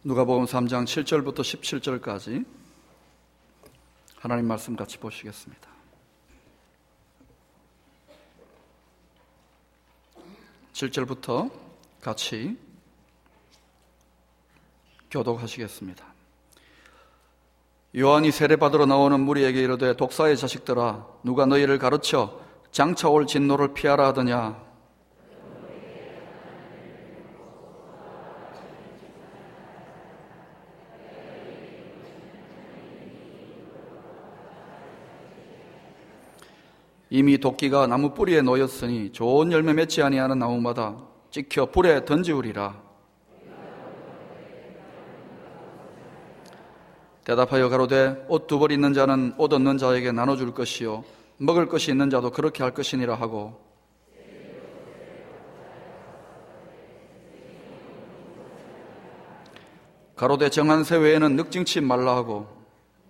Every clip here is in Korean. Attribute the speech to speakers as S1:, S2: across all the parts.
S1: 누가복음 3장 7절부터 17절까지 하나님 말씀 같이 보시겠습니다. 7절부터 같이 교독하시겠습니다. 요한이 세례받으러 나오는 무리에게 이르되 독사의 자식들아 누가 너희를 가르쳐 장차 올 진노를 피하라 하더냐. 이미 도끼가 나무 뿌리에 놓였으니 좋은 열매 맺지 아니하는 나무마다 찍혀 불에 던지우리라. 대답하여 가로되 옷 두 벌 있는 자는 옷 없는 자에게 나눠줄 것이요 먹을 것이 있는 자도 그렇게 할 것이니라 하고, 가로되 정한 새 외에는 늑증치 말라 하고,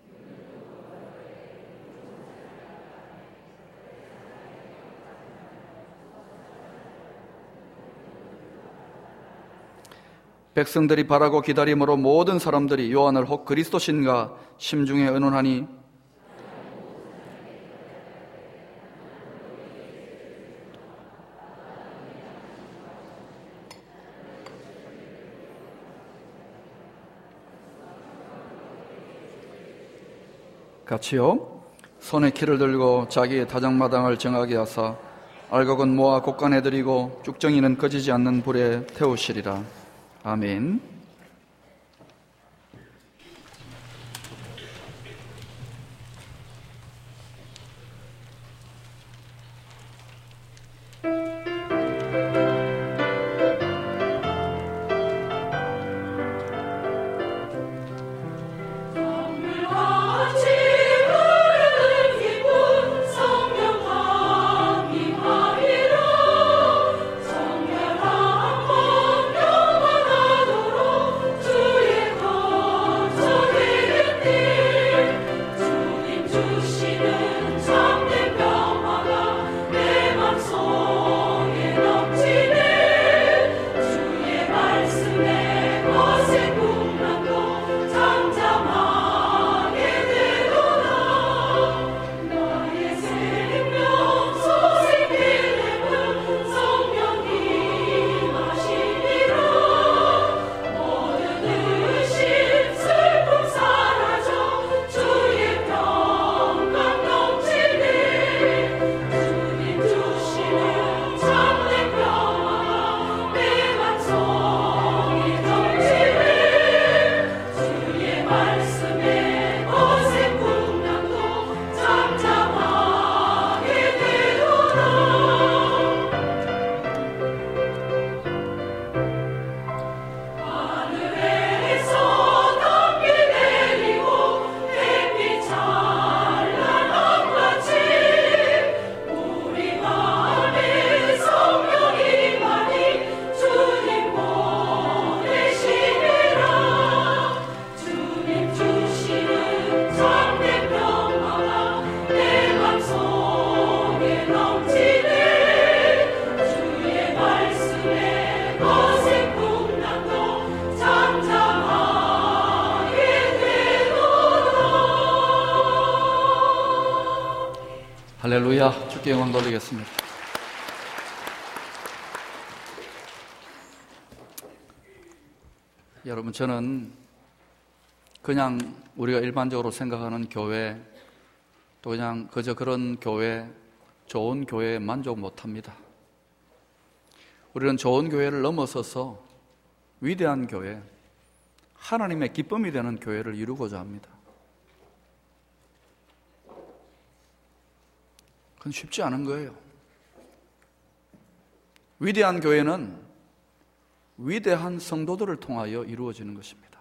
S1: 백성들이 바라고 기다림으로 모든 사람들이 요한을 혹 그리스도신가 심중에 의논하니, 같이요. 손에 키를 들고 자기의 다장마당을 정하게 하사 알곡은 모아 곡간에 들이고 쭉정이는 꺼지지 않는 불에 태우시리라. 아멘. 할렐루야. 주께 영광 돌리겠습니다. 여러분, 저는 그냥 우리가 일반적으로 생각하는 교회, 또 그냥 그저 그런 교회, 좋은 교회에 만족 못합니다. 우리는 좋은 교회를 넘어서서 위대한 교회, 하나님의 기쁨이 되는 교회를 이루고자 합니다. 그건 쉽지 않은 거예요. 위대한 교회는 위대한 성도들을 통하여 이루어지는 것입니다.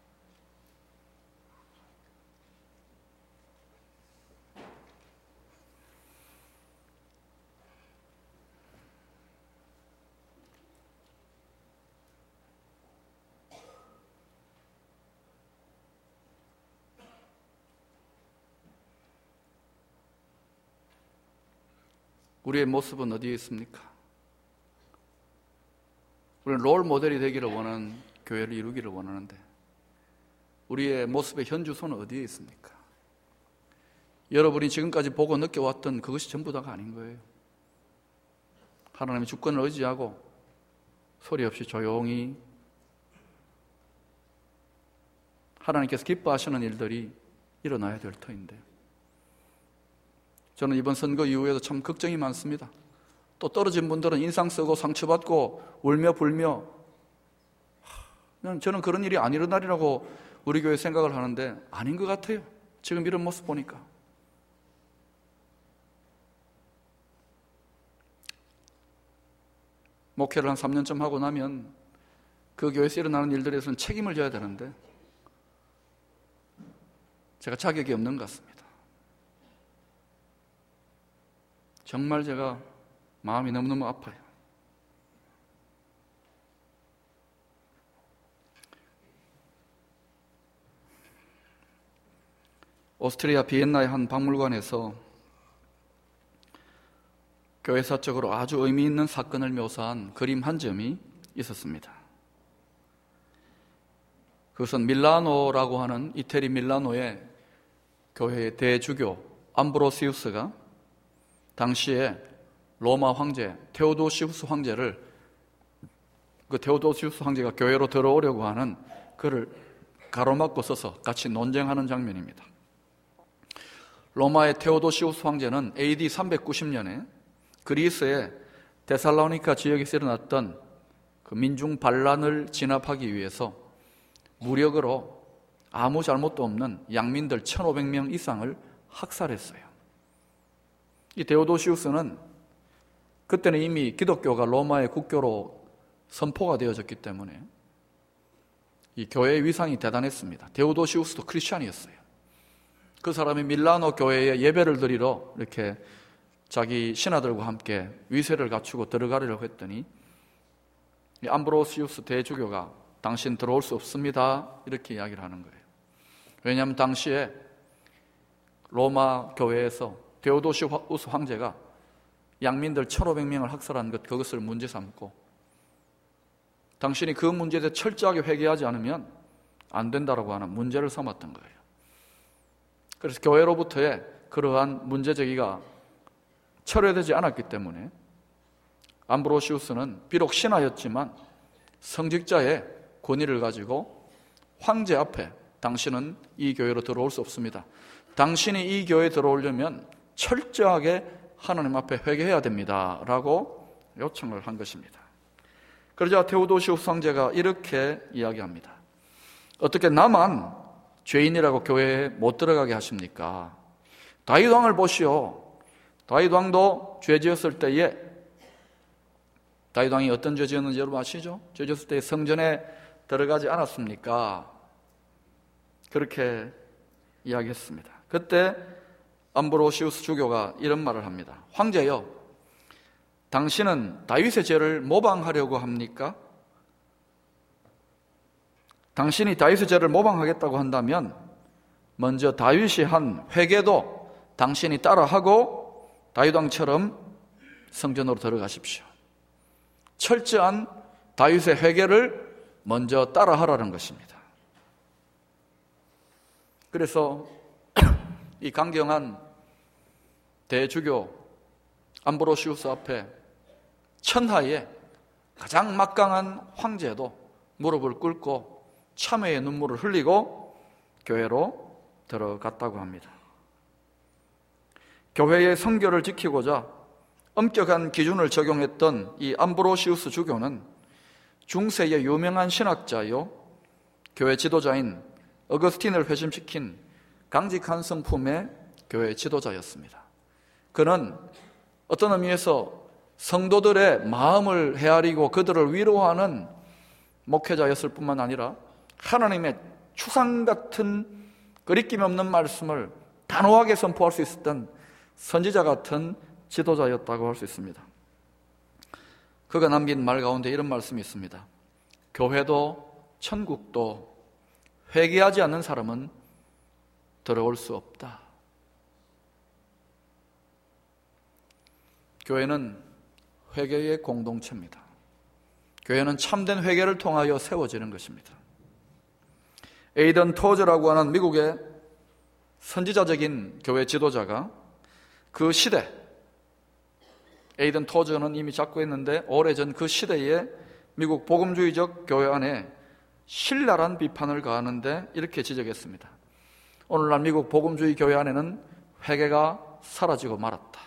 S1: 우리의 모습은 어디에 있습니까? 우리는 롤 모델이 되기를 원하는, 교회를 이루기를 원하는데 우리의 모습의 현주소는 어디에 있습니까? 여러분이 지금까지 보고 느껴왔던 그것이 전부 다가 아닌 거예요. 하나님의 주권을 의지하고 소리 없이 조용히 하나님께서 기뻐하시는 일들이 일어나야 될 터인데, 저는 이번 선거 이후에도 참 걱정이 많습니다. 또 떨어진 분들은 인상 쓰고 상처받고 울며 불며, 저는 그런 일이 안 일어나리라고 우리 교회 생각을 하는데 아닌 것 같아요. 지금 이런 모습 보니까. 목회를 한 3년쯤 하고 나면 그 교회에서 일어나는 일들에 대해서는 책임을 져야 되는데 제가 자격이 없는 것 같습니다. 정말 제가 마음이 너무너무 아파요. 오스트리아 비엔나의 한 박물관에서 교회사적으로 아주 의미 있는 사건을 묘사한 그림 한 점이 있었습니다. 그것은 밀라노라고 하는 이태리 밀라노의 교회의 대주교 암브로시우스가 당시에 로마 황제 테오도시우스 황제를, 그 테오도시우스 황제가 교회로 들어오려고 하는 그를 가로막고 서서 같이 논쟁하는 장면입니다. 로마의 테오도시우스 황제는 AD 390년에 그리스의 데살로니카 지역에서 일어났던 그 민중 반란을 진압하기 위해서 무력으로 아무 잘못도 없는 양민들 1500명 이상을 학살했어요. 이 데오도시우스는 그때는 이미 기독교가 로마의 국교로 선포가 되어졌기 때문에 이 교회의 위상이 대단했습니다. 데오도시우스도 크리스찬이었어요. 그 사람이 밀라노 교회에 예배를 드리러 이렇게 자기 신하들과 함께 위세를 갖추고 들어가려고 했더니 이 암브로시우스 대주교가 당신 들어올 수 없습니다, 이렇게 이야기를 하는 거예요. 왜냐하면 당시에 로마 교회에서 데오도시우스 황제가 양민들 1500명을 학살한 것, 그것을 문제 삼고 당신이 그 문제에 대해 철저하게 회개하지 않으면 안 된다라고 하는 문제를 삼았던 거예요. 그래서 교회로부터의 그러한 문제 제기가 철회되지 않았기 때문에 암브로시우스는 비록 신하였지만 성직자의 권위를 가지고 황제 앞에 당신은 이 교회로 들어올 수 없습니다, 당신이 이 교회에 들어오려면 철저하게 하나님 앞에 회개해야 됩니다 라고 요청을 한 것입니다. 그러자 테오도시우스 황제가 이렇게 이야기합니다. 어떻게 나만 죄인이라고 교회에 못 들어가게 하십니까? 다윗 왕을 보시오. 다윗 왕도 죄 지었을 때에, 다윗 왕이 어떤 죄 지었는지 여러분 아시죠? 죄 지었을 때에 성전에 들어가지 않았습니까? 그렇게 이야기했습니다. 그때 암브로시우스 주교가 이런 말을 합니다. 황제여, 당신은 다윗의 죄를 모방하려고 합니까? 당신이 다윗의 죄를 모방하겠다고 한다면 먼저 다윗이 한 회개도 당신이 따라하고 다윗 왕처럼 성전으로 들어가십시오. 철저한 다윗의 회개를 먼저 따라하라는 것입니다. 그래서 이 강경한 대주교 암브로시우스 앞에 천하의 가장 막강한 황제도 무릎을 꿇고 참회의 눈물을 흘리고 교회로 들어갔다고 합니다. 교회의 성결을 지키고자 엄격한 기준을 적용했던 이 암브로시우스 주교는 중세의 유명한 신학자요, 교회 지도자인 어거스틴을 회심시킨 강직한 성품의 교회 지도자였습니다. 그는 어떤 의미에서 성도들의 마음을 헤아리고 그들을 위로하는 목회자였을 뿐만 아니라 하나님의 추상 같은 거리낌 없는 말씀을 단호하게 선포할 수 있었던 선지자 같은 지도자였다고 할 수 있습니다. 그가 남긴 말 가운데 이런 말씀이 있습니다. 교회도 천국도 회개하지 않는 사람은 들어올 수 없다. 교회는 회개의 공동체입니다. 교회는 참된 회개를 통하여 세워지는 것입니다. 에이던 토저라고 하는 미국의 선지자적인 교회 지도자가 그 시대, 에이던 토저는 이미 작고했는데 오래전 그 시대에 미국 복음주의적 교회 안에 신랄한 비판을 가하는데 이렇게 지적했습니다. 오늘날 미국 복음주의 교회 안에는 회개가 사라지고 말았다.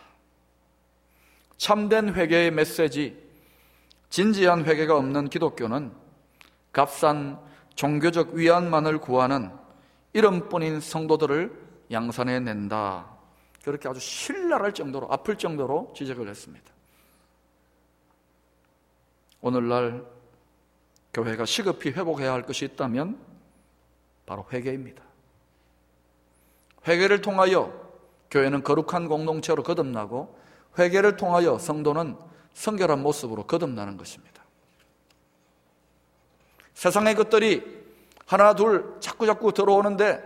S1: 참된 회개의 메시지, 진지한 회개가 없는 기독교는 값싼 종교적 위안만을 구하는 이름뿐인 성도들을 양산해낸다. 그렇게 아주 신랄할 정도로, 아플 정도로 지적을 했습니다. 오늘날 교회가 시급히 회복해야 할 것이 있다면 바로 회개입니다. 회개를 통하여 교회는 거룩한 공동체로 거듭나고, 회개를 통하여 성도는 성결한 모습으로 거듭나는 것입니다. 세상의 것들이 하나 둘 자꾸 들어오는데,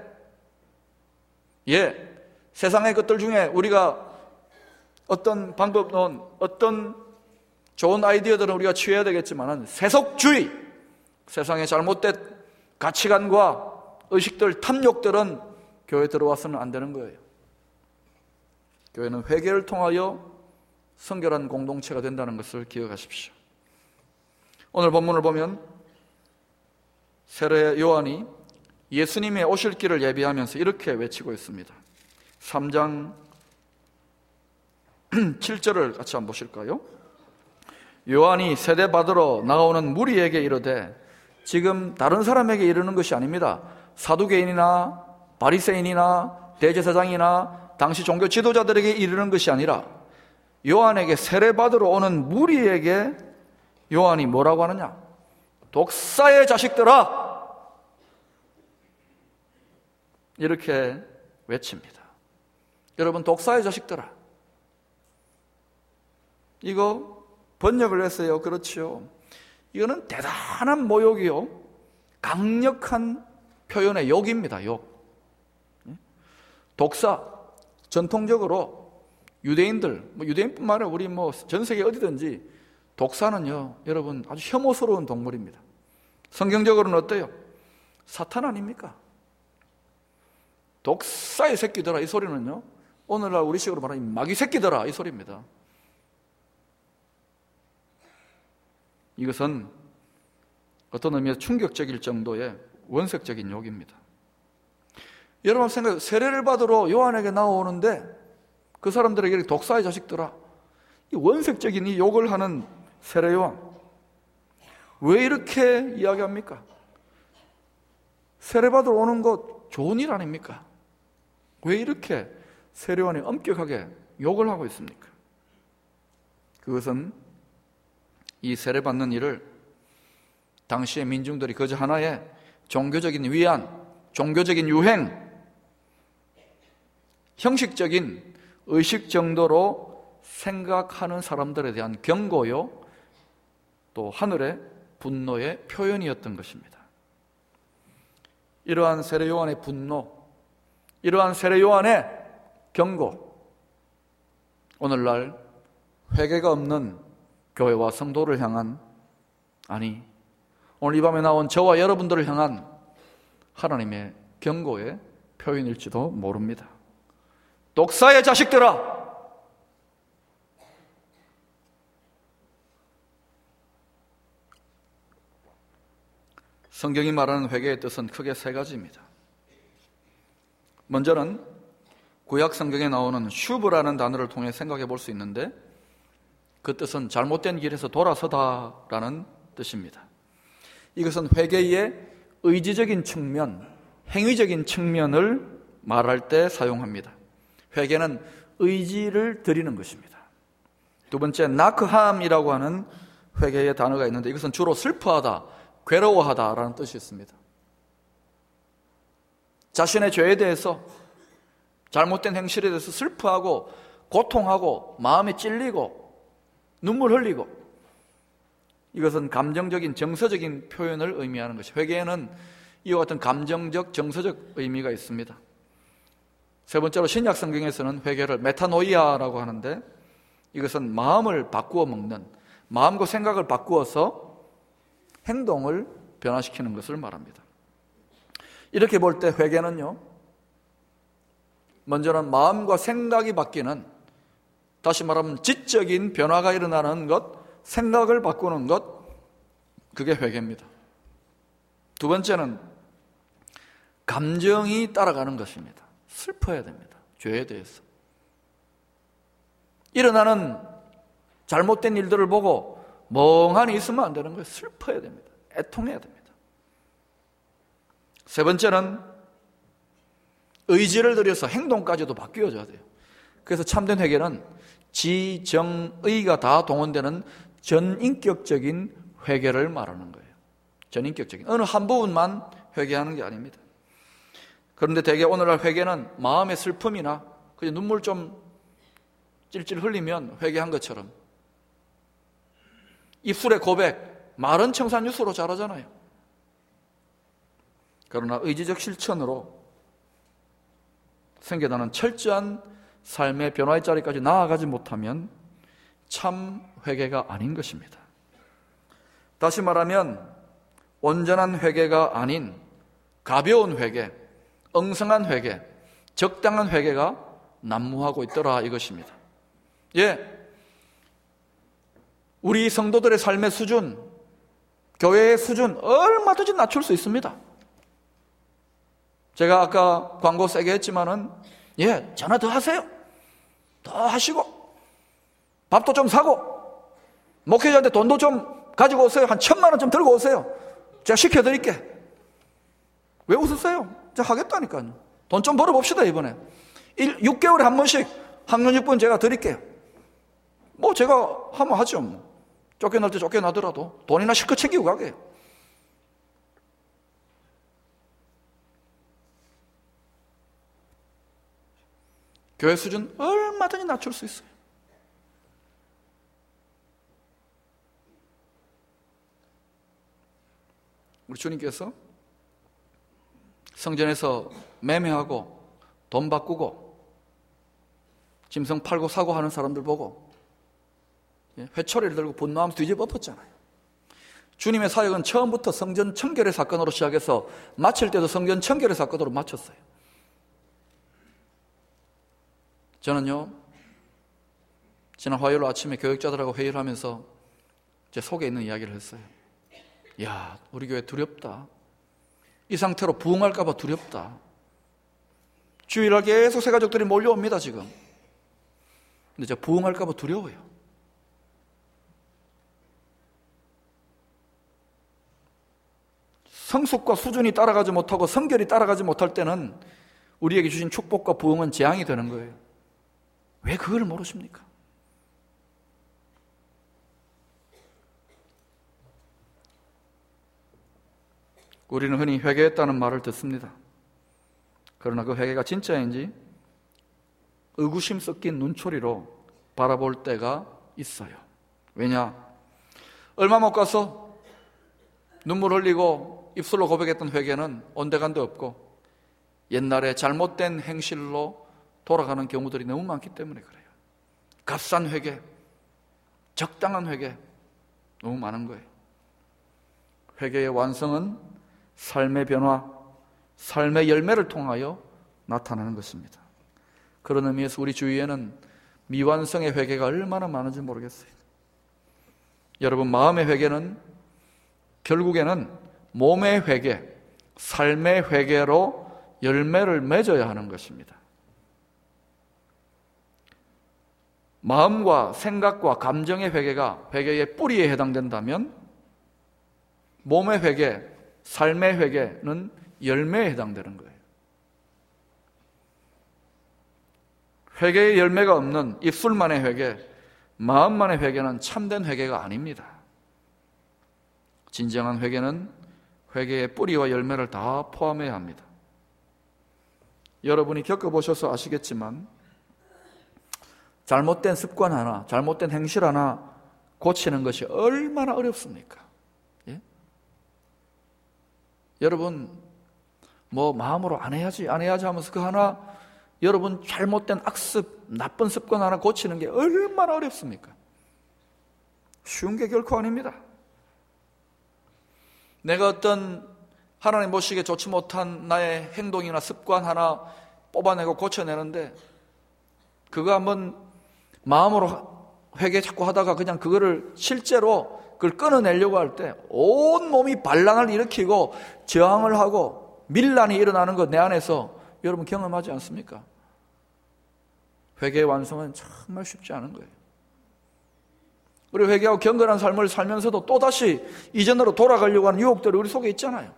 S1: 세상의 것들 중에 우리가 어떤 방법론, 어떤 좋은 아이디어들은 우리가 취해야 되겠지만 세속주의, 세상의 잘못된 가치관과 의식들, 탐욕들은 교회에 들어와서는 안 되는 거예요. 교회는 회개를 통하여 성결한 공동체가 된다는 것을 기억하십시오. 오늘 본문을 보면 세례 요한이 예수님의 오실 길을 예비하면서 이렇게 외치고 있습니다. 3장 7절을 같이 한번 보실까요? 요한이 세례받으러 나오는 무리에게 이르되, 지금 다른 사람에게 이르는 것이 아닙니다. 사두개인이나 바리새인이나 대제사장이나 당시 종교 지도자들에게 이르는 것이 아니라 요한에게 세례받으러 오는 무리에게 요한이 뭐라고 하느냐? 독사의 자식들아! 이렇게 외칩니다. 여러분, 독사의 자식들아, 이거 번역을 했어요. 그렇죠. 이거는 대단한 모욕이요, 강력한 표현의 욕입니다. 욕. 독사, 전통적으로 유대인들, 유대인뿐만 아니라 우리 전 세계 어디든지 독사는요, 여러분, 아주 혐오스러운 동물입니다. 성경적으로는 어때요? 사탄 아닙니까? 독사의 새끼들아, 이 소리는요, 오늘날 우리식으로 말하면 마귀 새끼들아, 이 소리입니다. 이것은 어떤 의미에서 충격적일 정도의 원색적인 욕입니다. 여러분 생각해요. 세례를 받으러 요한에게 나오는데 그 사람들에게 독사의 자식들아, 이 원색적인 이 욕을 하는 세례 요한, 왜 이렇게 이야기합니까? 세례 받으러 오는 것 좋은 일 아닙니까? 왜 이렇게 세례 요한이 엄격하게 욕을 하고 있습니까? 그것은 이 세례 받는 일을 당시의 민중들이 그저 하나의 종교적인 위안, 종교적인 유행, 형식적인 의식 정도로 생각하는 사람들에 대한 경고요, 또 하늘의 분노의 표현이었던 것입니다. 이러한 세례 요한의 분노, 이러한 세례 요한의 경고, 오늘날 회개가 없는 교회와 성도를 향한, 아니 오늘 이 밤에 나온 저와 여러분들을 향한 하나님의 경고의 표현일지도 모릅니다. 독사의 자식들아! 성경이 말하는 회개의 뜻은 크게 세 가지입니다. 먼저는 구약 성경에 나오는 슈브라는 단어를 통해 생각해 볼 수 있는데, 그 뜻은 잘못된 길에서 돌아서다라는 뜻입니다. 이것은 회개의 의지적인 측면, 행위적인 측면을 말할 때 사용합니다. 회개는 의지를 드리는 것입니다. 두 번째, 나크함이라고 하는 회개의 단어가 있는데, 이것은 주로 슬퍼하다, 괴로워하다라는 뜻이 있습니다. 자신의 죄에 대해서, 잘못된 행실에 대해서 슬퍼하고 고통하고 마음에 찔리고 눈물 흘리고, 이것은 감정적인 정서적인 표현을 의미하는 것이죠. 회개에는 이와 같은 감정적 정서적 의미가 있습니다. 세 번째로 신약 성경에서는 회개를 메타노이아라고 하는데, 이것은 마음을 바꾸어 먹는, 마음과 생각을 바꾸어서 행동을 변화시키는 것을 말합니다. 이렇게 볼 때 회개는요, 먼저는 마음과 생각이 바뀌는, 다시 말하면 지적인 변화가 일어나는 것, 생각을 바꾸는 것, 그게 회개입니다. 두 번째는 감정이 따라가는 것입니다. 슬퍼야 됩니다. 죄에 대해서. 일어나는 잘못된 일들을 보고 멍하니 있으면 안 되는 거예요. 슬퍼야 됩니다. 애통해야 됩니다. 세 번째는 의지를 들여서 행동까지도 바뀌어져야 돼요. 그래서 참된 회개는 지정의가 다 동원되는 전인격적인 회개를 말하는 거예요. 전인격적인, 어느 한 부분만 회개하는 게 아닙니다. 그런데 대개 오늘날 회개는 마음의 슬픔이나 그냥 눈물 좀 찔찔 흘리면 회개한 것처럼, 입술의 고백, 말은 청산유수로 잘하잖아요. 그러나 의지적 실천으로 생겨나는 철저한 삶의 변화의 자리까지 나아가지 못하면 참 회개가 아닌 것입니다. 다시 말하면 온전한 회개가 아닌 가벼운 회개, 엉성한 회개, 적당한 회개가 난무하고 있더라 이것입니다. 우리 성도들의 삶의 수준, 교회의 수준 얼마든지 낮출 수 있습니다. 제가 아까 광고 세게 했지만은 전화 더 하세요. 더 하시고 밥도 좀 사고 목회자한테 돈도 좀 가지고 오세요. 한 1,000만 원 좀 들고 오세요. 제가 시켜드릴게. 왜 웃으세요? 제가 하겠다니까요. 돈 좀 벌어봅시다. 이번에 6개월에 한 번씩 학년육분 제가 드릴게요. 뭐 제가 하면 하죠. 뭐. 쫓겨날 때 쫓겨나더라도 돈이나 실컷 챙기고 가게. 교회 수준 얼마든지 낮출 수 있어요. 우리 주님께서 성전에서 매매하고 돈 바꾸고 짐승 팔고 사고 하는 사람들 보고 회초리를 들고 분노하면서 뒤집어 엎었잖아요. 주님의 사역은 처음부터 성전 청결의 사건으로 시작해서 마칠 때도 성전 청결의 사건으로 마쳤어요. 저는요, 지난 화요일 아침에 교육자들하고 회의를 하면서 제 속에 있는 이야기를 했어요. 우리 교회 두렵다. 이 상태로 부흥할까 봐 두렵다. 주일날 계속 새 가족들이 몰려옵니다 지금. 근데 제가 부흥할까 봐 두려워요. 성숙과 수준이 따라가지 못하고 성결이 따라가지 못할 때는 우리에게 주신 축복과 부흥은 재앙이 되는 거예요. 왜 그걸 모르십니까? 우리는 흔히 회개했다는 말을 듣습니다. 그러나 그 회개가 진짜인지 의구심 섞인 눈초리로 바라볼 때가 있어요. 왜냐? 얼마 못 가서 눈물 흘리고 입술로 고백했던 회개는 온데간데 없고 옛날에 잘못된 행실로 돌아가는 경우들이 너무 많기 때문에 그래요. 값싼 회개, 적당한 회개 너무 많은 거예요. 회개의 완성은 삶의 변화, 삶의 열매를 통하여 나타나는 것입니다. 그런 의미에서 우리 주위에는 미완성의 회개가 얼마나 많은지 모르겠어요. 여러분, 마음의 회개는 결국에는 몸의 회개, 삶의 회개로 열매를 맺어야 하는 것입니다. 마음과 생각과 감정의 회개가 회개의 뿌리에 해당된다면 몸의 회개, 삶의 회개는 열매에 해당되는 거예요. 회개의 열매가 없는 입술만의 회개, 마음만의 회개는 참된 회개가 아닙니다. 진정한 회개는 회개의 뿌리와 열매를 다 포함해야 합니다. 여러분이 겪어보셔서 아시겠지만 잘못된 습관 하나, 잘못된 행실 하나 고치는 것이 얼마나 어렵습니까? 예? 여러분, 뭐 마음으로 안 해야지 하면서 그 하나, 여러분 잘못된 악습, 나쁜 습관 하나 고치는 게 얼마나 어렵습니까? 쉬운 게 결코 아닙니다. 내가 어떤 하나님 보시기에 좋지 못한 나의 행동이나 습관 하나 뽑아내고 고쳐내는데, 그거 한번 마음으로 회개 자꾸 하다가 그냥 그거를 실제로 그걸 끊어내려고 할 때 온몸이 반란을 일으키고 저항을 하고 밀란이 일어나는 것 내 안에서 여러분 경험하지 않습니까? 회개의 완성은 정말 쉽지 않은 거예요. 우리 회개하고 경건한 삶을 살면서도 또다시 이전으로 돌아가려고 하는 유혹들이 우리 속에 있잖아요.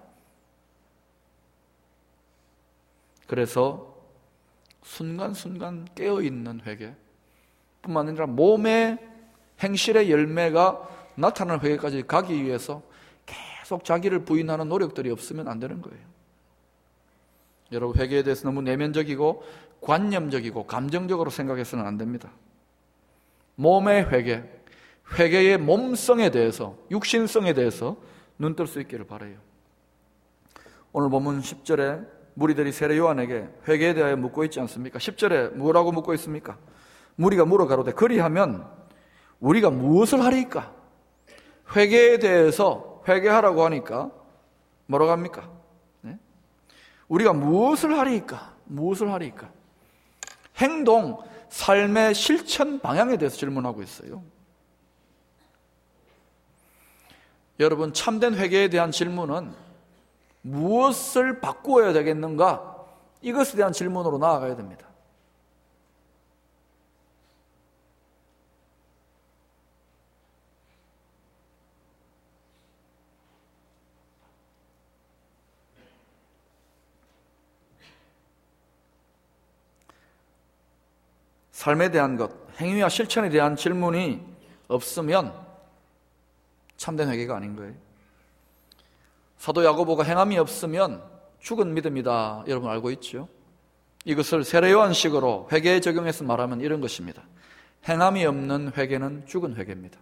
S1: 그래서 순간순간 깨어있는 회개 뿐만 아니라 몸의 행실의 열매가 나타나는 회개까지 가기 위해서 계속 자기를 부인하는 노력들이 없으면 안 되는 거예요. 여러분, 회개에 대해서 너무 내면적이고 관념적이고 감정적으로 생각해서는 안 됩니다. 몸의 회개, 회개의 몸성에 대해서, 육신성에 대해서 눈 뜰 수 있기를 바라요. 오늘 본문 10절에 무리들이 세례 요한에게 회개에 대하여 묻고 있지 않습니까? 10절에 뭐라고 묻고 있습니까? 무리가 물어가로되 그리하면 우리가 무엇을 하리까? 회개에 대해서 회개하라고 하니까 뭐라고 합니까? 네? 우리가 무엇을 하리까? 무엇을 하리까? 행동, 삶의 실천 방향에 대해서 질문하고 있어요. 여러분, 참된 회개에 대한 질문은 무엇을 바꾸어야 되겠는가? 이것에 대한 질문으로 나아가야 됩니다. 삶에 대한 것, 행위와 실천에 대한 질문이 없으면 참된 회개가 아닌 거예요. 사도 야고보가 행함이 없으면 죽은 믿음이다. 여러분 알고 있죠? 이것을 세례 요한식으로 회개에 적용해서 말하면 이런 것입니다. 행함이 없는 회개는 죽은 회개입니다.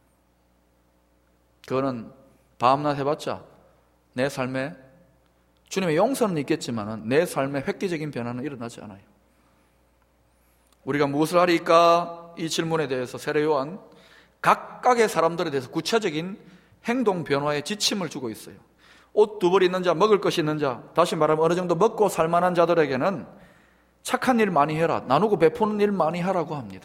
S1: 그거는 밤낮 해봤자 내 삶에 주님의 용서는 있겠지만 내 삶에 획기적인 변화는 일어나지 않아요. 우리가 무엇을 하리까? 이 질문에 대해서 세례 요한 각각의 사람들에 대해서 구체적인 행동 변화의 지침을 주고 있어요. 옷 두 벌 있는 자, 먹을 것이 있는 자, 다시 말하면 어느 정도 먹고 살만한 자들에게는 착한 일 많이 해라, 나누고 베푸는 일 많이 하라고 합니다.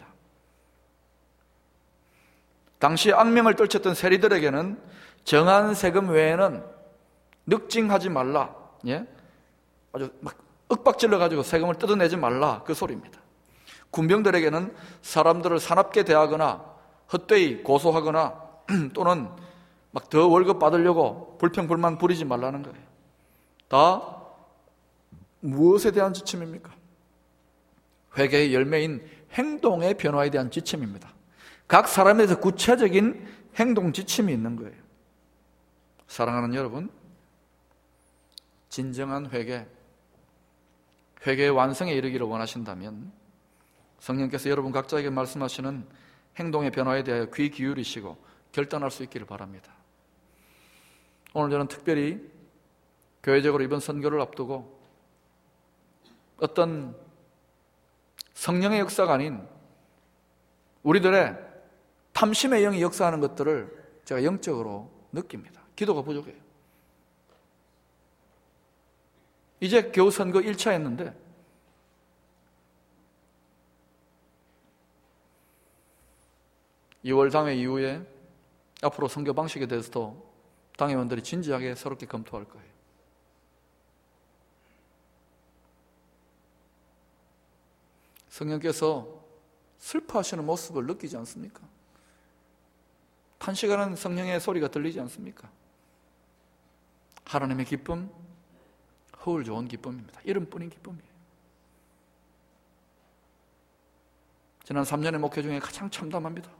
S1: 당시 악명을 떨쳤던 세리들에게는 정한 세금 외에는 늑징하지 말라, 아주 막 윽박질러 가지고 세금을 뜯어내지 말라, 그 소리입니다. 군병들에게는 사람들을 사납게 대하거나 헛되이 고소하거나 또는 막 더 월급 받으려고 불평불만 부리지 말라는 거예요. 다 무엇에 대한 지침입니까? 회개의 열매인 행동의 변화에 대한 지침입니다. 각 사람에 대해서 구체적인 행동 지침이 있는 거예요. 사랑하는 여러분, 진정한 회개의 완성에 이르기를 원하신다면 성령께서 여러분 각자에게 말씀하시는 행동의 변화에 대하여 귀 기울이시고 결단할 수 있기를 바랍니다. 오늘 저는 특별히 교회적으로 이번 선교를 앞두고 어떤 성령의 역사가 아닌 우리들의 탐심의 영이 역사하는 것들을 제가 영적으로 느낍니다. 기도가 부족해요. 이제 겨우 선거 1차 했는데 (2월) 당회 이후에 앞으로 선교 방식에 대해서도 당회원들이 진지하게 새롭게 검토할 거예요. 성령께서 슬퍼하시는 모습을 느끼지 않습니까? 탄식하는 성령의 소리가 들리지 않습니까? 하나님의 기쁨, 허울 좋은 기쁨입니다. 이름뿐인 기쁨이에요. 지난 3년의 목회 중에 가장 참담합니다.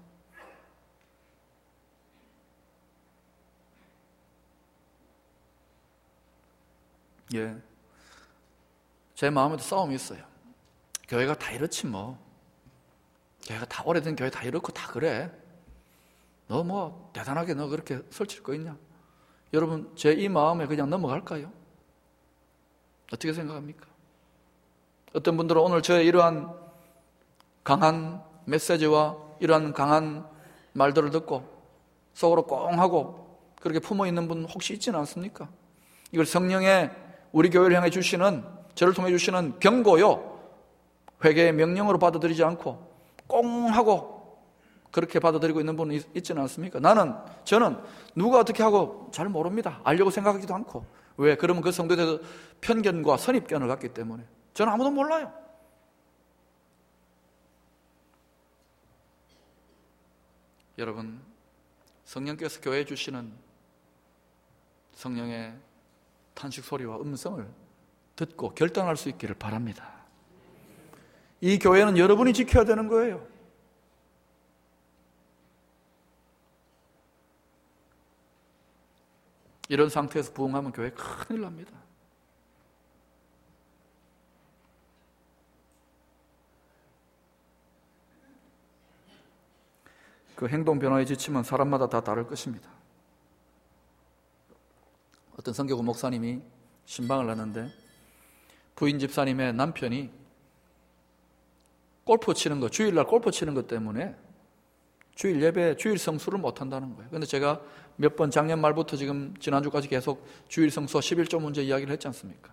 S1: 제 마음에도 싸움이 있어요. 교회가 다 이렇지 뭐. 교회가 다 오래된 교회 다 이렇고 다 그래. 너 뭐 대단하게 너 그렇게 설칠 거 있냐? 여러분, 제 이 마음에 그냥 넘어갈까요? 어떻게 생각합니까? 어떤 분들은 오늘 저의 이러한 강한 메시지와 이러한 강한 말들을 듣고 속으로 꽁하고 그렇게 품어있는 분 혹시 있지는 않습니까? 이걸 성령의 우리 교회를 향해 주시는, 저를 통해 주시는 경고요, 회개의 명령으로 받아들이지 않고 꽁 하고 그렇게 받아들이고 있는 분은 있지는 않습니까? 저는 누가 어떻게 하고 잘 모릅니다. 알려고 생각하기도 않고. 왜? 그러면 그 성도에 대해서 편견과 선입견을 갖기 때문에. 저는 아무도 몰라요. 여러분, 성령께서 교회에 주시는 성령의 탄식 소리와 음성을 듣고 결단할 수 있기를 바랍니다. 이 교회는 여러분이 지켜야 되는 거예요. 이런 상태에서 부흥하면 교회 큰일 납니다. 그 행동 변화의 지침은 사람마다 다 다를 것입니다. 어떤 선교구 목사님이 신방을 하는데 부인 집사님의 남편이 골프 치는 거, 주일날 골프 치는 것 때문에 주일 예배, 주일 성수를 못 한다는 거예요. 그런데 제가 몇 번 작년 말부터 지금 지난주까지 계속 주일 성수와 11조 문제 이야기를 했지 않습니까?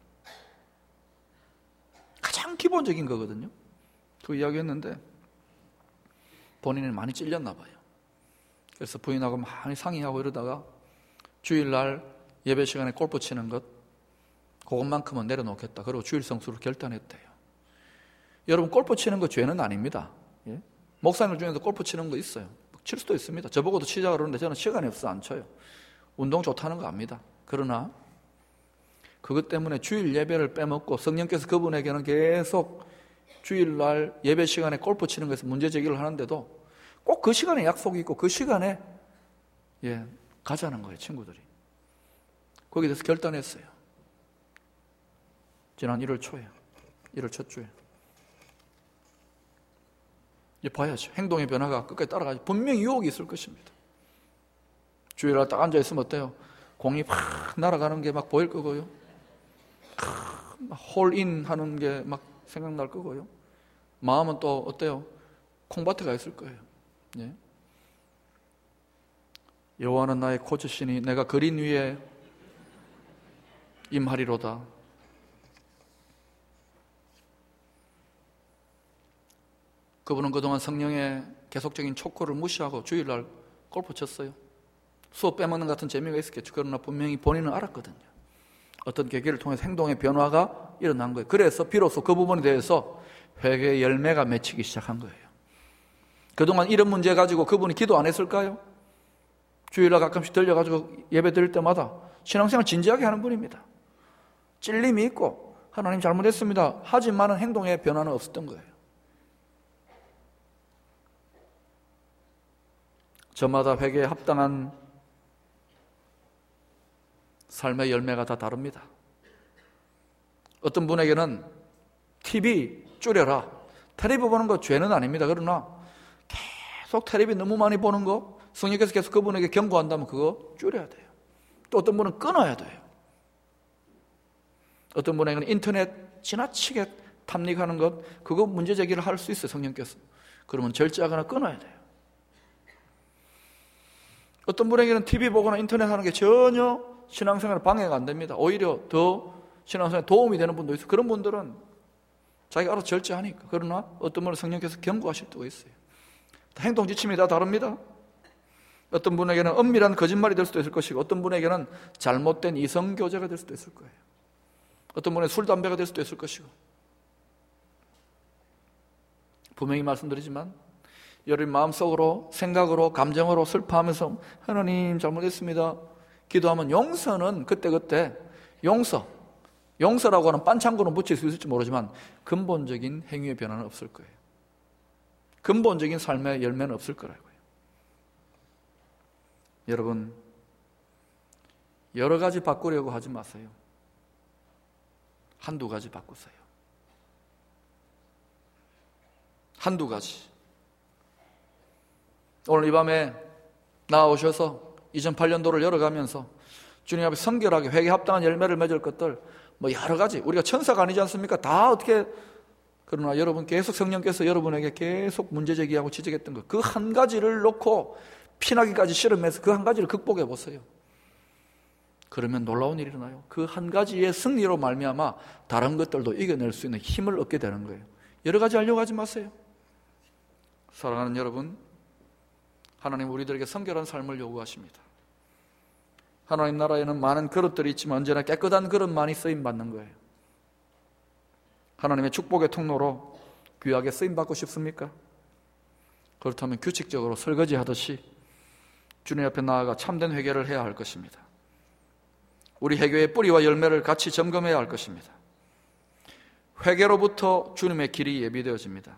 S1: 가장 기본적인 거거든요. 그 이야기 했는데 본인은 많이 찔렸나 봐요. 그래서 부인하고 많이 상의하고 이러다가 주일날 예배 시간에 골프 치는 것, 그것만큼은 내려놓겠다. 그리고 주일 성수를 결단했대요. 여러분, 골프 치는 거 죄는 아닙니다. 예? 목사님들 중에도 골프 치는 거 있어요. 칠 수도 있습니다. 저보고도 치자 그러는데 저는 시간이 없어서 안 쳐요. 운동 좋다는 거 압니다. 그러나 그것 때문에 주일 예배를 빼먹고 성령께서 그분에게는 계속 주일날 예배 시간에 골프 치는 것에서 문제 제기를 하는데도 꼭 그 시간에 약속이 있고 그 시간에 가자는 거예요. 친구들이. 거기에 대해서 결단했어요. 지난 1월 초에, 1월 첫 주에. 이제 봐야죠. 행동의 변화가 끝까지 따라가지. 분명히 유혹이 있을 것입니다. 주일날 딱 앉아있으면 어때요? 공이 팍 날아가는 게 막 보일 거고요. 홀인 하는 게 막 생각날 거고요. 마음은 또 어때요? 콩밭에 가 있을 거예요. 예? 여호와는 나의 고치시니 내가 그린 위에 임하리로다. 그분은 그동안 성령의 계속적인 촉구를 무시하고 주일날 골프 쳤어요. 수업 빼먹는 같은 재미가 있었겠죠. 그러나 분명히 본인은 알았거든요. 어떤 계기를 통해서 행동의 변화가 일어난 거예요. 그래서 비로소 그 부분에 대해서 회개의 열매가 맺히기 시작한 거예요. 그동안 이런 문제 가지고 그분이 기도 안 했을까요? 주일날 가끔씩 들려가지고 예배 드릴 때마다 신앙생활 진지하게 하는 분입니다. 찔림이 있고 하나님 잘못했습니다 하지만은 행동의 변화는 없었던 거예요. 저마다 회개에 합당한 삶의 열매가 다 다릅니다. 어떤 분에게는 TV 줄여라. 텔레비 보는 거 죄는 아닙니다. 그러나 계속 텔레비 너무 많이 보는 거 성령께서 계속 그분에게 경고한다면 그거 줄여야 돼요. 또 어떤 분은 끊어야 돼요. 어떤 분에게는 인터넷 지나치게 탐닉하는 것 그거 문제 제기를 할 수 있어요. 성령께서. 그러면 절제하거나 끊어야 돼요. 어떤 분에게는 TV 보거나 인터넷 하는 게 전혀 신앙생활에 방해가 안 됩니다. 오히려 더 신앙생활에 도움이 되는 분도 있어요. 그런 분들은 자기가 알아서 절제하니까. 그러나 어떤 분은 성령께서 경고하실 때가 있어요. 행동 지침이 다 다릅니다. 어떤 분에게는 엄밀한 거짓말이 될 수도 있을 것이고 어떤 분에게는 잘못된 이성교제가 될 수도 있을 거예요. 어떤 분은 술, 담배가 될 수도 있을 것이고. 분명히 말씀드리지만 여러분 마음속으로 생각으로 감정으로 슬퍼하면서 하나님 잘못했습니다 기도하면 용서는 그때그때 용서라고 하는 반창고는 붙일 수 있을지 모르지만 근본적인 행위의 변화는 없을 거예요. 근본적인 삶의 열매는 없을 거라고요. 여러분 여러 가지 바꾸려고 하지 마세요. 한두 가지 바꾸세요. 한두 가지. 오늘 이 밤에 나오셔서 2008년도를 열어가면서 주님 앞에 성결하게 회개에 합당한 열매를 맺을 것들 뭐 여러 가지 우리가 천사가 아니지 않습니까? 다 어떻게 그러나 여러분 계속 성령께서 여러분에게 계속 문제 제기하고 지적했던 것 그 한 가지를 놓고 피나기까지 실험해서 그 한 가지를 극복해 보세요. 그러면 놀라운 일이 일어나요. 그 한 가지의 승리로 말미암아 다른 것들도 이겨낼 수 있는 힘을 얻게 되는 거예요. 여러 가지 하려고 하지 마세요. 사랑하는 여러분, 하나님 우리들에게 성결한 삶을 요구하십니다. 하나님 나라에는 많은 그릇들이 있지만 언제나 깨끗한 그릇만이 쓰임받는 거예요. 하나님의 축복의 통로로 귀하게 쓰임받고 싶습니까? 그렇다면 규칙적으로 설거지 하듯이 주님 앞에 나아가 참된 회개를 해야 할 것입니다. 우리 회개의 뿌리와 열매를 같이 점검해야 할 것입니다. 회개로부터 주님의 길이 예비되어집니다.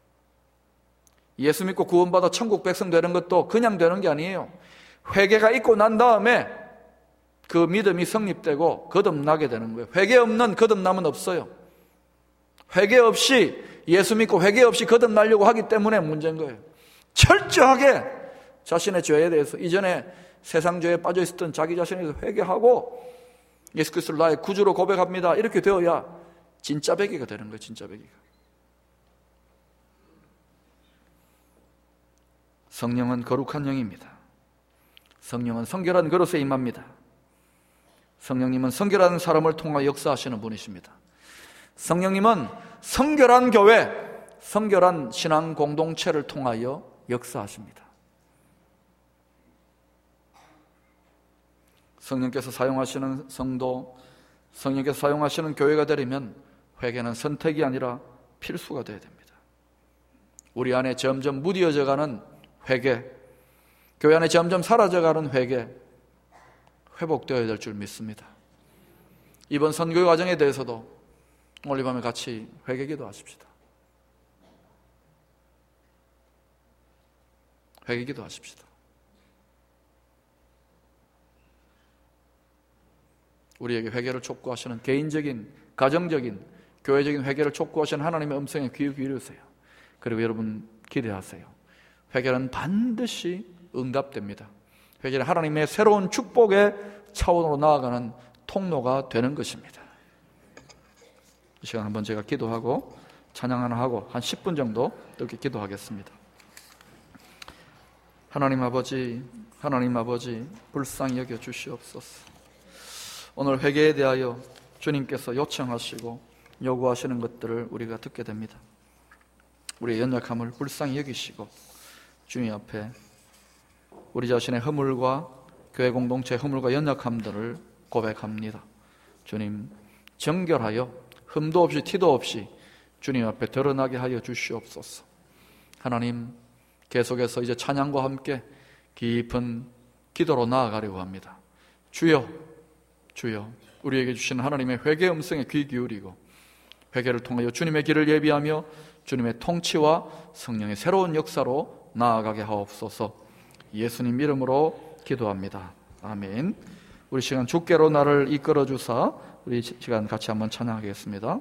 S1: 예수 믿고 구원받아 천국 백성 되는 것도 그냥 되는 게 아니에요. 회개가 있고 난 다음에 그 믿음이 성립되고 거듭나게 되는 거예요. 회개 없는 거듭남은 없어요. 회개 없이, 예수 믿고 회개 없이 거듭나려고 하기 때문에 문제인 거예요. 철저하게 자신의 죄에 대해서, 이전에 세상 죄에 빠져 있었던 자기 자신에 대해서 회개하고 예수 그리스도를 나의 구주로 고백합니다. 이렇게 되어야 진짜 배기가 되는 거예요. 진짜 배기가. 성령은 거룩한 영입니다. 성령은 성결한 그릇에 임합니다. 성령님은 성결한 사람을 통하여 역사하시는 분이십니다. 성령님은 성결한 교회, 성결한 신앙 공동체를 통하여 역사하십니다. 성령께서 사용하시는 성도, 성령께서 사용하시는 교회가 되려면 회개는 선택이 아니라 필수가 되어야 됩니다. 우리 안에 점점 무뎌져가는 회개, 교회 안에 점점 사라져가는 회개, 회복되어야 될 줄 믿습니다. 이번 선교 과정에 대해서도 오늘 이 밤에 같이 회개 기도하십시다. 회개 기도하십시다. 우리에게 회개를 촉구하시는 개인적인, 가정적인, 교회적인 회개를 촉구하시는 하나님의 음성에 귀 기울이세요. 그리고 여러분 기대하세요. 회개는 반드시 응답됩니다. 회개는 하나님의 새로운 축복의 차원으로 나아가는 통로가 되는 것입니다. 이 시간 한번 제가 기도하고 찬양 하나 하고 한 10분 정도 이렇게 기도하겠습니다. 하나님 아버지, 불쌍히 여겨 주시옵소서. 오늘 회개에 대하여 주님께서 요청하시고 요구하시는 것들을 우리가 듣게 됩니다. 우리의 연약함을 불쌍히 여기시고 주님 앞에 우리 자신의 허물과 교회 공동체의 허물과 연약함들을 고백합니다. 주님, 정결하여 흠도 없이 티도 없이 주님 앞에 드러나게 하여 주시옵소서. 하나님, 계속해서 이제 찬양과 함께 깊은 기도로 나아가려고 합니다. 주여, 우리에게 주시는 하나님의 회개 음성에 귀 기울이고 회개를 통하여 주님의 길을 예비하며 주님의 통치와 성령의 새로운 역사로 나아가게 하옵소서. 예수님 이름으로 기도합니다. 아멘. 우리 시간 주께로 나를 이끌어 주사, 우리 시간 같이 한번 찬양하겠습니다.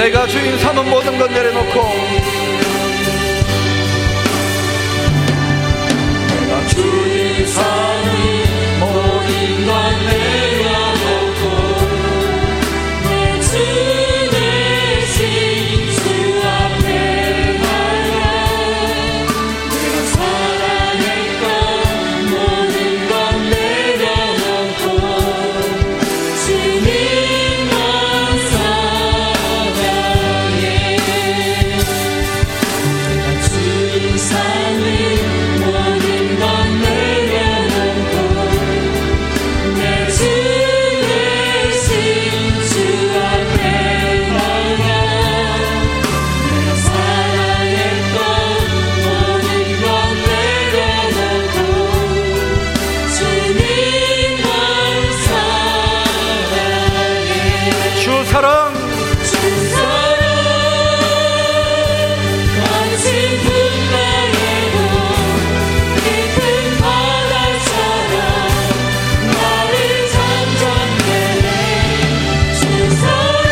S1: 내가 주인 삼은 모든 것 내려놓고
S2: 내가 주인 삼은 모든 것 내려놓고 내 주 대신 주 앞에 나가 내가 사랑했던 모든 것 내려놓고 주님만 사랑해. 내가 주인 삼은 모든 것 내려놓고 내 주 대신 주 앞에 나가 내가 사랑했던 모든 것 내려놓고 주님만 사랑해.
S1: 주 사랑
S2: 주 사랑 거친 풍랑에도 깊은 바다처럼 나를 잠잠케 주 사랑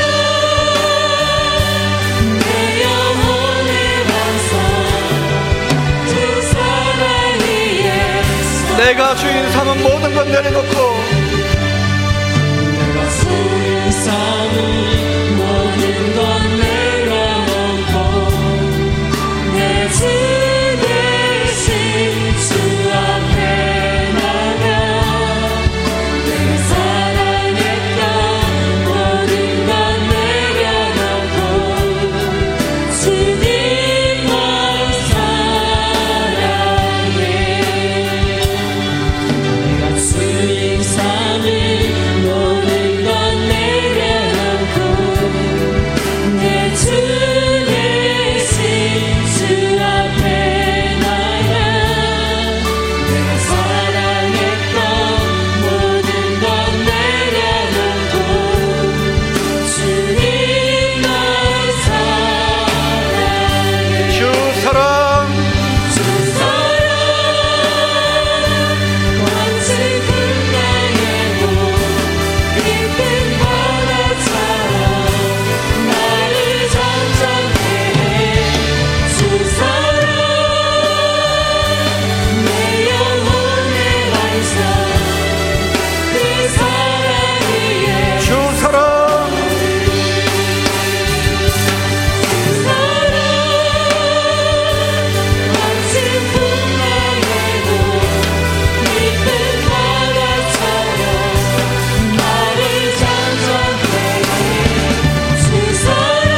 S2: 내 영혼의 완성 주 사랑 위에
S1: 내가 주인 삼은 모든 것 내려놓고
S2: 내가 주인 삼은 모든 것 내려놓고 내 주 대신 주 앞에 나가 내가 사랑했던 모든 것 내려놓고 주님만 사랑해. 내가 주인 삼은 모든 것 내려놓고 내 주 대신 주 앞에 나가 내가 사랑했던 모든 것 내려놓고 주님만 사랑해.
S1: 주 사랑
S2: 주 사랑 거친 풍랑에도 깊은 바다처럼 나를 잠잠케 주 사랑 내 영혼의 완성 그 사랑 위에
S1: 주 사랑
S2: 거친 풍랑에도 깊은 바다처럼 나를 잠잠케 주 사랑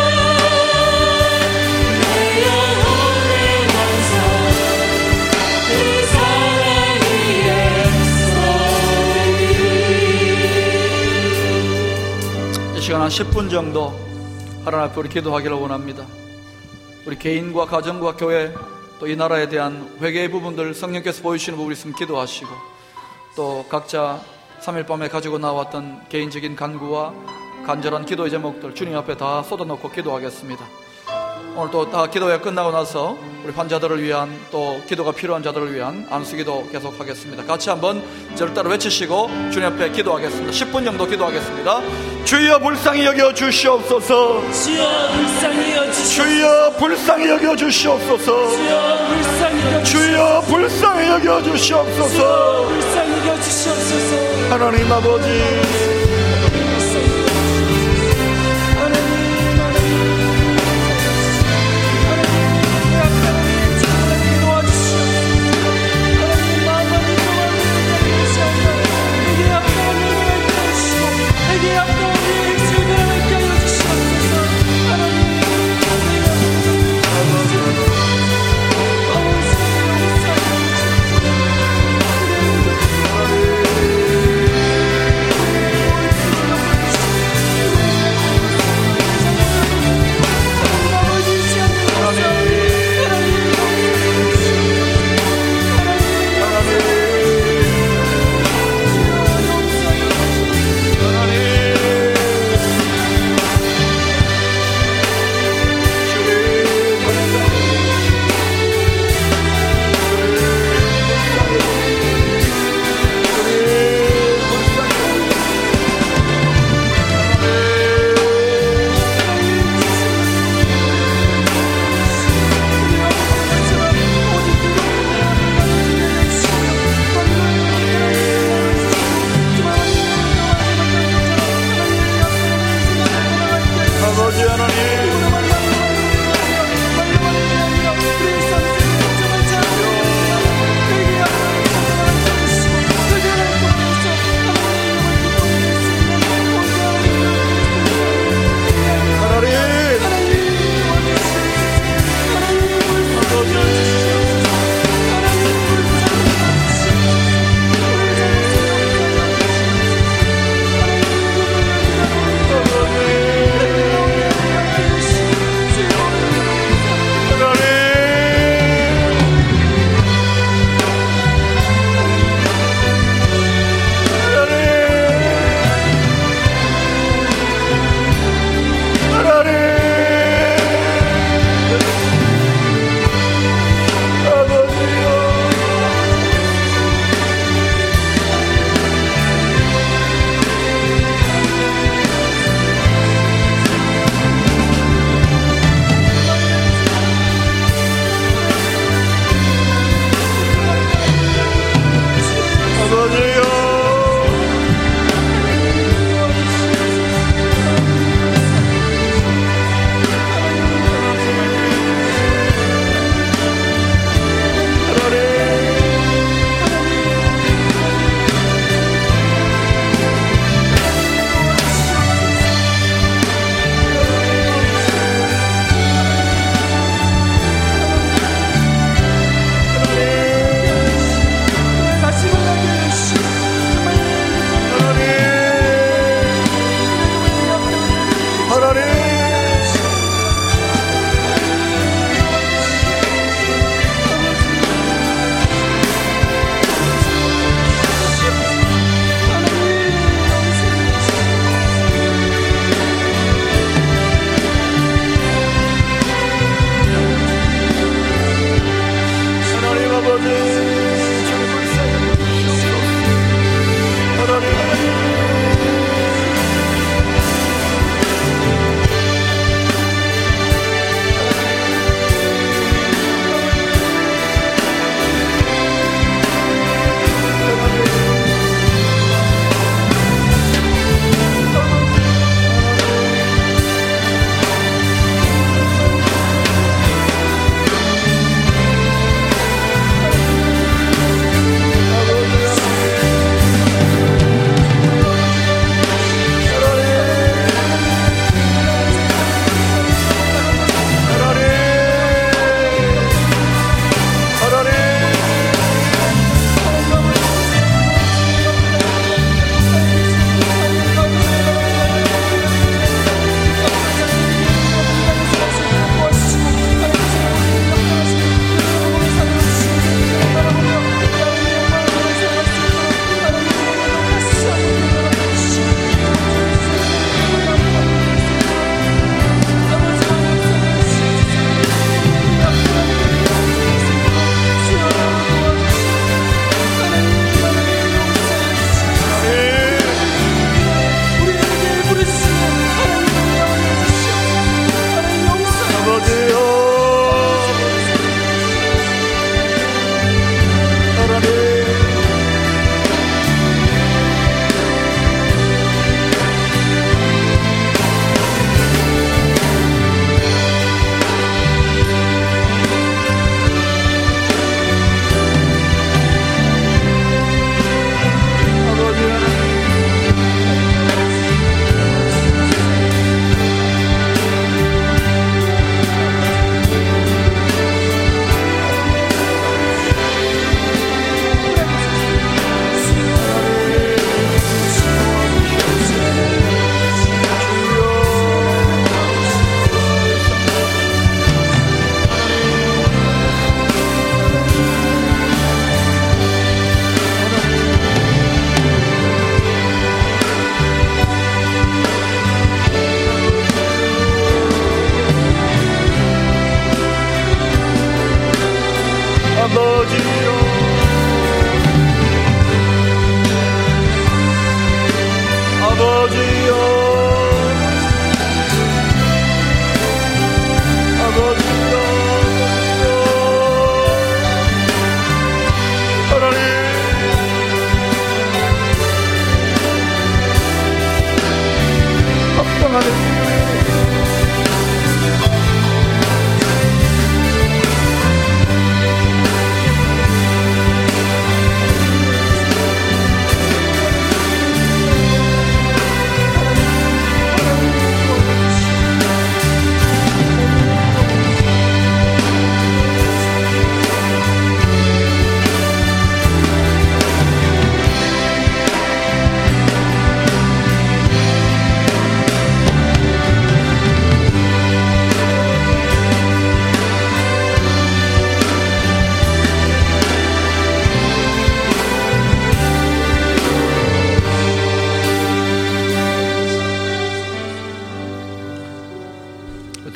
S2: 내 영혼의 완성 그 사랑 위에
S1: 이 시간 한 10분 정도 하나님 앞에 우리 기도하기를 원합니다. 우리 개인과 가정과 교회 또 이 나라에 대한 회개의 부분들 성령께서 보여주시는 부분이 있으면 기도하시고 또 각자 3일 밤에 가지고 나왔던 개인적인 간구와 간절한 기도의 제목들 주님 앞에 다 쏟아놓고 기도하겠습니다. 오늘 또 다 기도회 끝나고 나서 우리 환자들을 위한 또 기도가 필요한 자들을 위한 안수기도 계속하겠습니다. 같이 한번 저를 따라 외치시고 주님 앞에 기도하겠습니다. 10분 정도 기도하겠습니다. 주여 불쌍히 여겨 주시옵소서.
S2: 주여 불쌍히 여주시옵소서.
S1: 주여 불쌍히 여겨 주시옵소서.
S2: 주여 불쌍히 여주시옵소서.
S1: 주여 불쌍히 여겨 주시옵소서.
S2: 주여 불쌍히 여주시옵소서.
S1: 하나님 아버지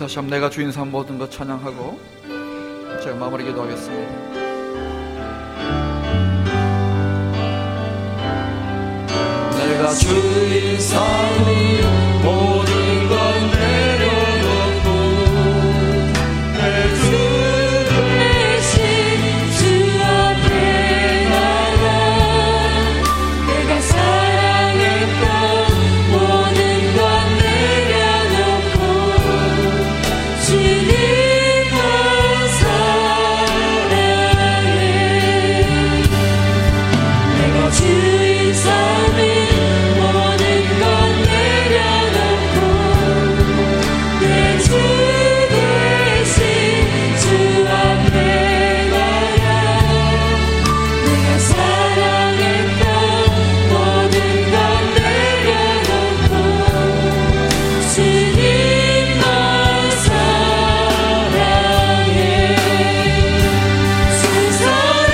S1: 다시 한번 내가 주인 삼 모든 것 찬양하고 제가 마무리 기도하겠습니다.
S2: 내가 주인 삼이 모든 건 내려놓고 내 주 대신 주 앞에 나가 내가 사랑했던 모든 건 내려놓고 주님만 사랑해. 내가 주인 삼이 모든 건 내려놓고 내 주 대신 주 앞에 나가 내가 사랑했던 모든 건 내려놓고 주님만 사랑해. 주 사랑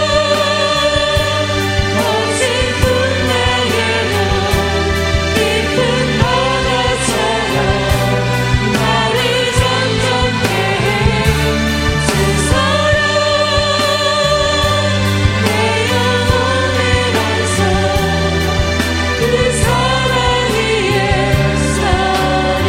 S2: 거친 풍랑에도 깊은 바다처럼 나를 잠잠케 해. 주 사랑 내 영혼의 반석 그 사랑 위에 서리.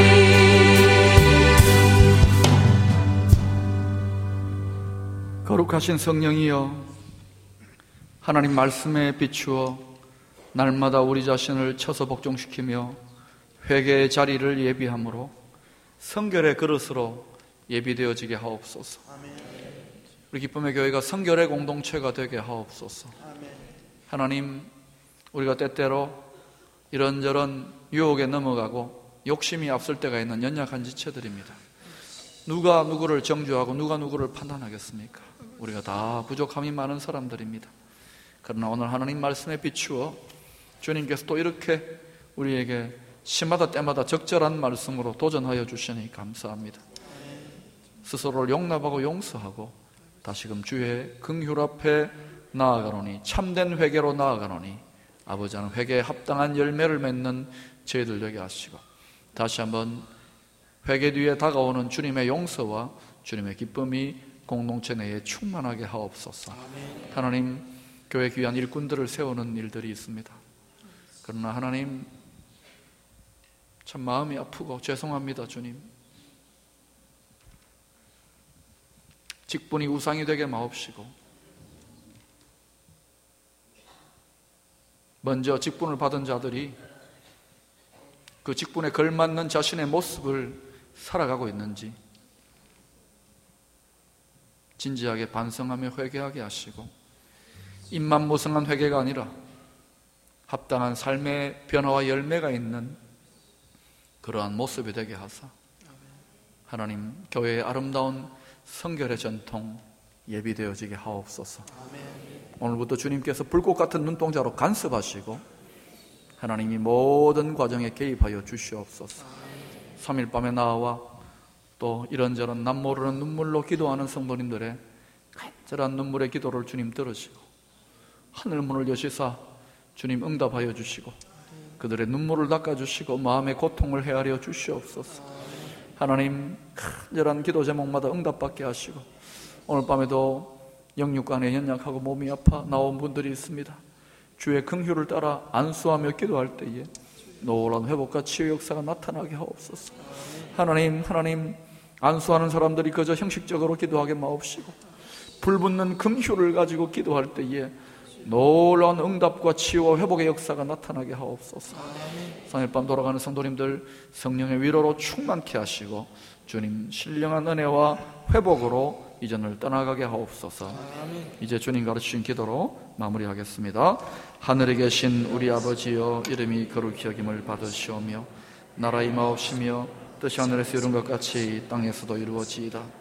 S1: 거룩하신 성령이여, 하나님 말씀에 비추어 날마다 우리 자신을 쳐서 복종시키며 회개의 자리를 예비함으로 성결의 그릇으로 예비되어지게 하옵소서. 우리 기쁨의 교회가 성결의 공동체가 되게 하옵소서. 하나님, 우리가 때때로 이런저런 유혹에 넘어가고 욕심이 앞설 때가 있는 연약한 지체들입니다. 누가 누구를 정죄하고 누가 누구를 판단하겠습니까? 우리가 다 부족함이 많은 사람들입니다. 그러나 오늘 하나님 말씀에 비추어 주님께서 또 이렇게 우리에게 시마다 때마다 적절한 말씀으로 도전하여 주시니 감사합니다. 스스로를 용납하고 용서하고 다시금 주의 긍휼 앞에 나아가노니, 참된 회개로 나아가노니 아버지 하나님 회개에 합당한 열매를 맺는 저희들 되게 하시고 다시 한번 회개 뒤에 다가오는 주님의 용서와 주님의 기쁨이 공동체 내에 충만하게 하옵소서. 하나님, 교회 귀한 일꾼들을 세우는 일들이 있습니다. 그러나 하나님, 참 마음이 아프고 죄송합니다. 주님, 직분이 우상이 되게 마옵시고 먼저 직분을 받은 자들이 그 직분에 걸맞는 자신의 모습을 살아가고 있는지 진지하게 반성하며 회개하게 하시고 입만 무성한 회개가 아니라 합당한 삶의 변화와 열매가 있는 그러한 모습이 되게 하사 하나님 교회의 아름다운 성결의 전통 예비되어지게 하옵소서. 오늘부터 주님께서 불꽃 같은 눈동자로 간섭하시고 하나님이 모든 과정에 개입하여 주시옵소서. 3일 밤에 나와 또 이런저런 남 모르는 눈물로 기도하는 성도님들의 간절한 눈물의 기도를 주님 들으시고 하늘문을 여시사 주님 응답하여 주시고 그들의 눈물을 닦아주시고 마음의 고통을 헤아려 주시옵소서. 하나님, 간절한 기도 제목마다 응답받게 하시고 오늘 밤에도 영육간에 연약하고 몸이 아파 나온 분들이 있습니다. 주의 긍휼을 따라 안수하며 기도할 때에 놀라운 회복과 치유 역사가 나타나게 하옵소서. 하나님, 안수하는 사람들이 그저 형식적으로 기도하게 마옵시고 불붙는 긍휼을 가지고 기도할 때에 놀라운 응답과 치유와 회복의 역사가 나타나게 하옵소서. 3일 밤 돌아가는 성도님들 성령의 위로로 충만케 하시고 주님 신령한 은혜와 회복으로 이전을 떠나가게 하옵소서. 이제 주님 가르치신 기도로 마무리하겠습니다. 하늘에 계신 우리 아버지여, 이름이 거룩히 여김을 받으시오며 나라 임하옵시며 뜻이 하늘에서 이룬 것 같이 땅에서도 이루어지이다.